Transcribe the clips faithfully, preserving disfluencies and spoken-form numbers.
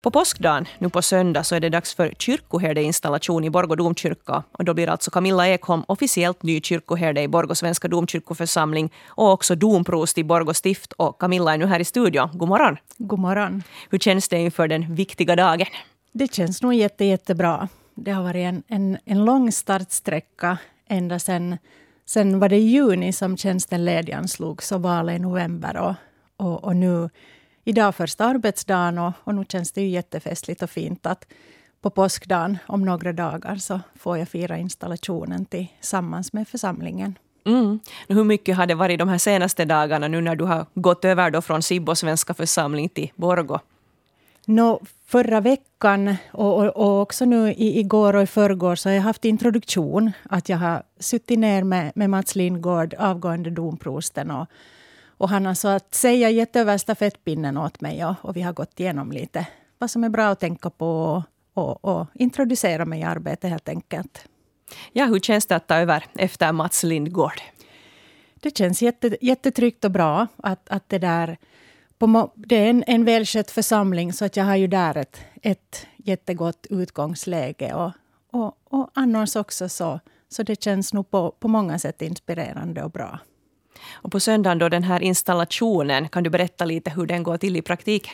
På påskdagen, nu på söndag, så är det dags för kyrkoherdeinstallation i Borgå domkyrka. Och då blir alltså Camilla Ekholm officiellt ny kyrkoherde i Borgå svenska domkyrkoförsamling och också domprost i Borgå stift. Och Camilla är nu här i studion. God morgon. God morgon. Hur känns det inför den viktiga dagen? Det känns nog jätte, jättebra. Det har varit en, en, en lång startsträcka ända sen, sen var det i juni som tjänsten lediganslogs och valet i november. Och, och, och nu idag första arbetsdagen och, och nu känns det ju jättefestligt och fint att på påskdagen om några dagar så får jag fira installationen tillsammans med församlingen. Mm. Hur mycket har det varit de här senaste dagarna nu när du har gått över då från Sibbo svenska församling till Borgå? Nå, förra veckan och, och, och också nu i, igår och i förrgår så har jag haft introduktion. Att jag har suttit ner med, med Mats Lindgård, avgående domprosten. Och, och han har så att säga gett över stafettpinnen åt mig. Och, och vi har gått igenom lite vad som är bra att tänka på och, och, och introducera mig i arbetet helt enkelt. Ja, hur känns det att ta över efter Mats Lindgård? Det känns jätte, jättetryggt och bra att, att det där... På, det är en, en välskött församling så att jag har ju där ett, ett jättegott utgångsläge och, och, och annars också så, så det känns nog på, på många sätt inspirerande och bra. Och på söndagen då den här installationen, kan du berätta lite hur den går till i praktiken?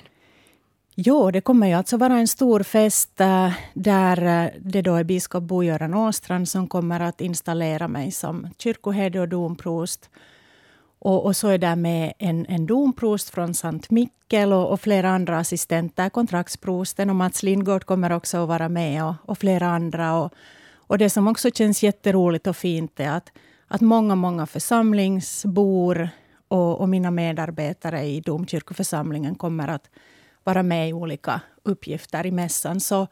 Jo, det kommer ju alltså vara en stor fest där det då är biskop Bo-Göran Åstrand som kommer att installera mig som kyrkoherde och domprost. Och, och så är det med en, en domprost från Sankt Mikkel och, och flera andra assistenter, kontraktsprosten och Mats Lindgård kommer också att vara med och, och flera andra. Och, och det som också känns jätteroligt och fint är att, att många, många församlingsbor och, och mina medarbetare i domkyrkoförsamlingen kommer att vara med i olika uppgifter i mässan. Så,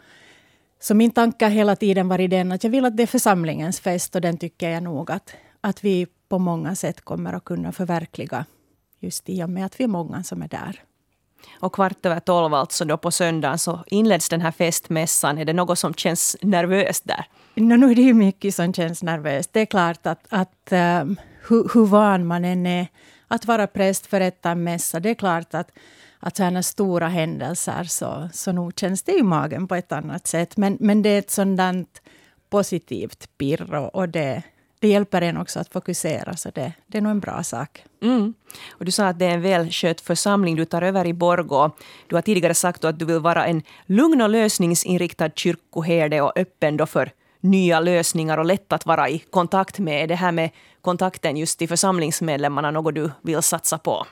så min tanke har hela tiden varit den att jag vill att det är församlingens fest och den tycker jag nog att, att vi på många sätt kommer att kunna förverkliga just i och med att vi är många som är där. Och kvart över tolv alltså då på söndagen så inleds den här festmässan. Är det något som känns nervöst där? No, nu är det ju mycket som känns nervöst. Det är klart att, att um, hur, hur van man än är att vara präst för en mässa. Det är klart att, att sådana stora händelser så, så nog känns det i magen på ett annat sätt. Men, men det är ett sådant positivt pirr och, och det Det hjälper en också att fokusera, så det, det är nog en bra sak. Mm. Och du sa att det är en välskött församling du tar över i Borgå. Du har tidigare sagt att du vill vara en lugn och lösningsinriktad kyrkoherde och öppen då för nya lösningar och lätt att vara i kontakt med. Det här med kontakten just till församlingsmedlemmarna något du vill satsa på?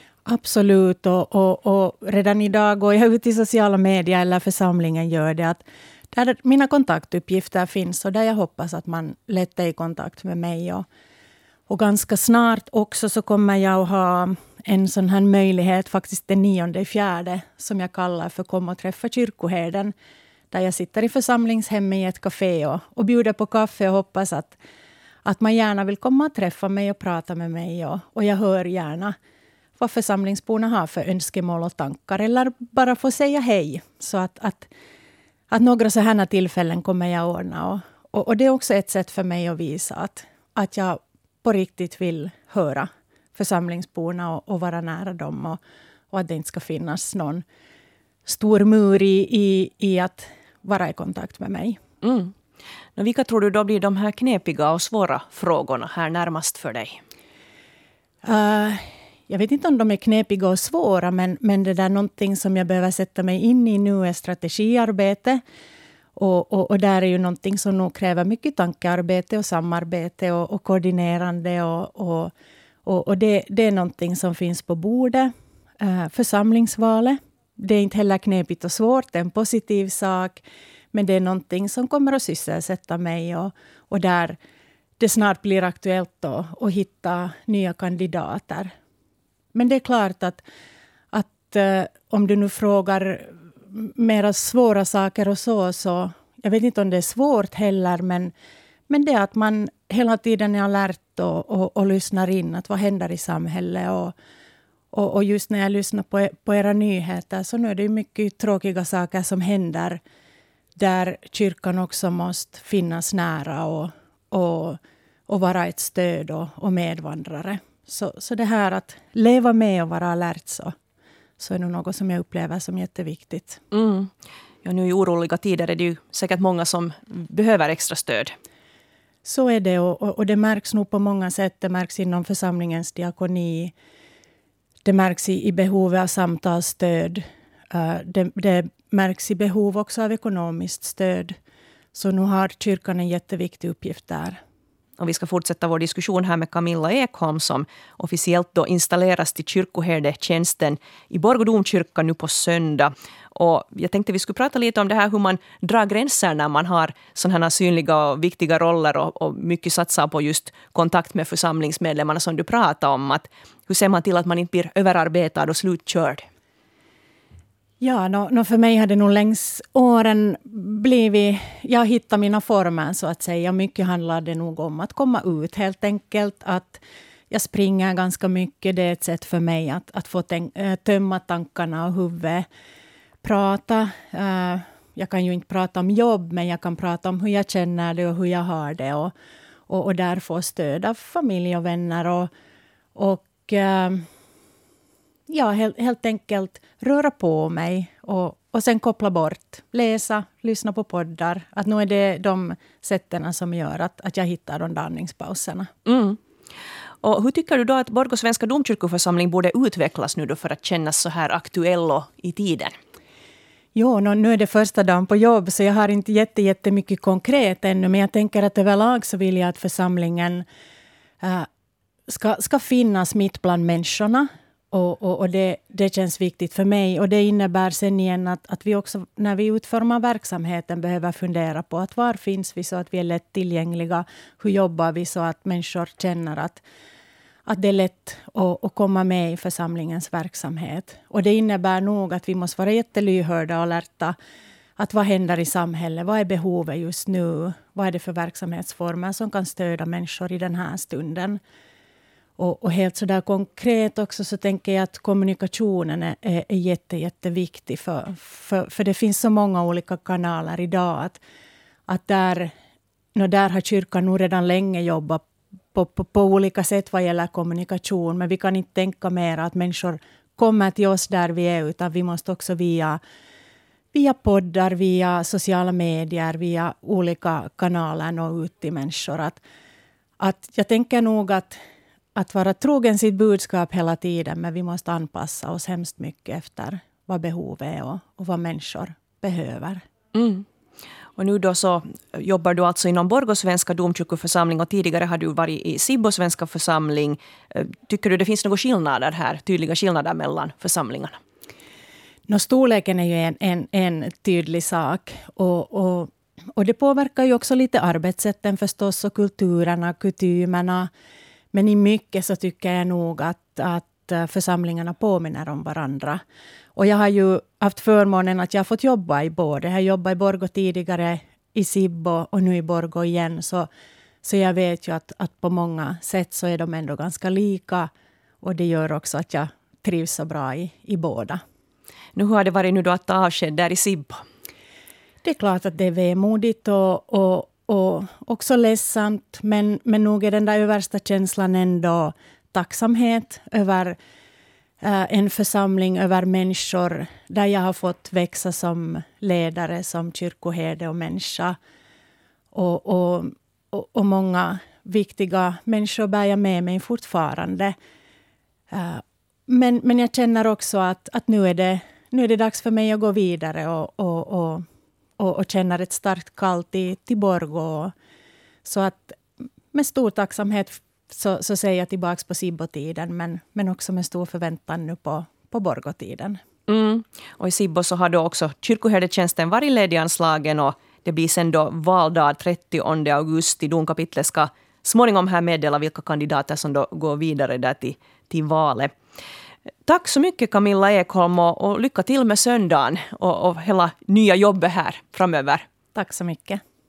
Absolut, och, och, och redan idag går jag ut i sociala medier eller församlingen gör det att där mina kontaktuppgifter finns och där jag hoppas att man lätt är i kontakt med mig. Och, och ganska snart också så kommer jag att ha en sån här möjlighet, faktiskt den nionde i fjärde, som jag kallar för Kom och träffa kyrkoherden. Där jag sitter i församlingshemmet i ett café och, och bjuder på kaffe och hoppas att, att man gärna vill komma och träffa mig och prata med mig. Och, och jag hör gärna vad församlingsborna har för önskemål och tankar eller bara få säga hej. Så att... att Att några så här tillfällen kommer jag ordna. Och, och, och det är också ett sätt för mig att visa att, att jag på riktigt vill höra församlingsborna och, och vara nära dem. Och, och att det inte ska finnas någon stor mur i, i, i att vara i kontakt med mig. Mm. Och vilka tror du då blir de här knepiga och svåra frågorna här närmast för dig? Uh, Jag vet inte om de är knepiga och svåra, men, men det där någonting som jag behöver sätta mig in i nu är strategiarbete. Och, och, och där är ju någonting som nog kräver mycket tankearbete och samarbete och, och koordinerande. Och, och, och, och det, det är någonting som finns på bordet. Uh, församlingsvalet. Det är inte heller knepigt och svårt, det är en positiv sak. Men det är någonting som kommer att sysselsätta mig och, och där det snart blir aktuellt då, att hitta nya kandidater. Men det är klart att, att eh, om du nu frågar mera svåra saker och så, så jag vet inte om det är svårt heller, men, men det är att man hela tiden är alert och, och, och lyssnar in att vad händer i samhället. Och, och, och just när jag lyssnar på, på era nyheter så nu är det mycket tråkiga saker som händer där kyrkan också måste finnas nära och, och, och vara ett stöd och, och medvandrare. Så, så det här att leva med och vara alert så, så är det något som jag upplever som jätteviktigt. Mm. Ja, nu i oroliga tider är det ju säkert många som behöver extra stöd. Så är det och, och, och det märks nog på många sätt. Det märks inom församlingens diakoni. Det märks i, i behovet av samtalsstöd. Uh, det, det märks i behov också av ekonomiskt stöd. Så nu har kyrkan en jätteviktig uppgift där. Och vi ska fortsätta vår diskussion här med Camilla Ekholm som officiellt då installeras till kyrkoherdetjänsten i Borgå domkyrka nu på söndag. Och jag tänkte vi skulle prata lite om det här hur man drar gränser när man har sådana här synliga och viktiga roller och, och mycket satsar på just kontakt med församlingsmedlemmarna som du pratar om. Att, hur ser man till att man inte blir överarbetad och slutkörd? Ja, no, no för mig har det nog längs åren blivit... Jag hittar mina former så att säga. Mycket handlar det nog om att komma ut helt enkelt. Att jag springer ganska mycket. Det är ett sätt för mig att, att få tänk, tömma tankarna och huvudet. Prata. Uh, jag kan ju inte prata om jobb, men jag kan prata om hur jag känner det och hur jag har det. Och, och, och där få stöd av familj och vänner. Och, och uh, ja, helt, helt enkelt röra på mig och, och sen koppla bort. Läsa, lyssna på poddar. Att nu är det de sätten som gör att, att jag hittar de där andningspauserna. Mm. Och hur tycker du då att Borgå svenska domkyrkoförsamling borde utvecklas nu då för att kännas så här aktuell och i tiden? Jo, nu är det första dagen på jobb så jag har inte jätte, jättemycket konkret ännu. Men jag tänker att överlag så vill jag att församlingen äh, ska, ska finnas mitt bland människorna. Och, och, och det, det känns viktigt för mig. Och det innebär sen igen att, att vi också när vi utformar verksamheten behöver fundera på att var finns vi så att vi är lätt tillgängliga. Hur jobbar vi så att människor känner att, att det är lätt att, att komma med i församlingens verksamhet. Och det innebär nog att vi måste vara jättelyhörda och alerta. Att vad händer i samhället? Vad är behovet just nu? Vad är det för verksamhetsformer som kan stödja människor i den här stunden? Och, och helt så där konkret också så tänker jag att kommunikationen är, är, är jätte, jätteviktig. För, för, för det finns så många olika kanaler idag. Att, att där, där har kyrkan nog redan länge jobbat på, på, på olika sätt vad gäller kommunikation. Men vi kan inte tänka mer att människor kommer till oss där vi är. Utan vi måste också via, via poddar, via sociala medier, via olika kanaler nå ut till människor. Att, att jag tänker nog att Att vara trogen sitt budskap hela tiden, men vi måste anpassa oss hemskt mycket efter vad behovet är och, och vad människor behöver. Mm. Och nu då så jobbar du alltså inom Borgå svenska domkyrkoförsamling och tidigare har du varit i Sibbo svenska församling. Tycker du det finns några skillnader här, tydliga skillnader mellan församlingarna? No, storleken är ju en, en, en tydlig sak och, och, och det påverkar ju också lite arbetssätten förstås och kulturerna, kutymerna. Men i mycket så tycker jag nog att, att församlingarna påminner om varandra. Och jag har ju haft förmånen att jag har fått jobba i båda. Jag har jobbat i Borgå tidigare, i Sibbo och nu i Borgå igen. Så, så jag vet ju att, att på många sätt så är de ändå ganska lika. Och det gör också att jag trivs så bra i, i båda. Nu har det varit nu då att ta avsked där i Sibbo? Det är klart att det är vemodigt och... och Och också ledsamt, men, men nog är den där översta känslan ändå tacksamhet över äh, en församling, över människor där jag har fått växa som ledare, som kyrkoherde och människa. Och, och, och, och många viktiga människor bär jag med mig fortfarande. Äh, men, men jag känner också att, att nu, är det, nu är det dags för mig att gå vidare och, och, och Och, och känner ett starkt kall till, till Borgå. Så att med stor tacksamhet så, så säger jag tillbaka på Sibbo-tiden. Men, men också med stor förväntan nu på, på Borgå-tiden. Mm. Och i Sibbo så har då också kyrkoherdetjänsten varit lediganslagen. Och det blir sen då valdag trettionde augusti. Domkapitlet ska småningom här meddela vilka kandidater som då går vidare där till, till valet. Tack så mycket Camilla Ekholm och, och lycka till med söndagen och, och hela nya jobbet här framöver. Tack så mycket.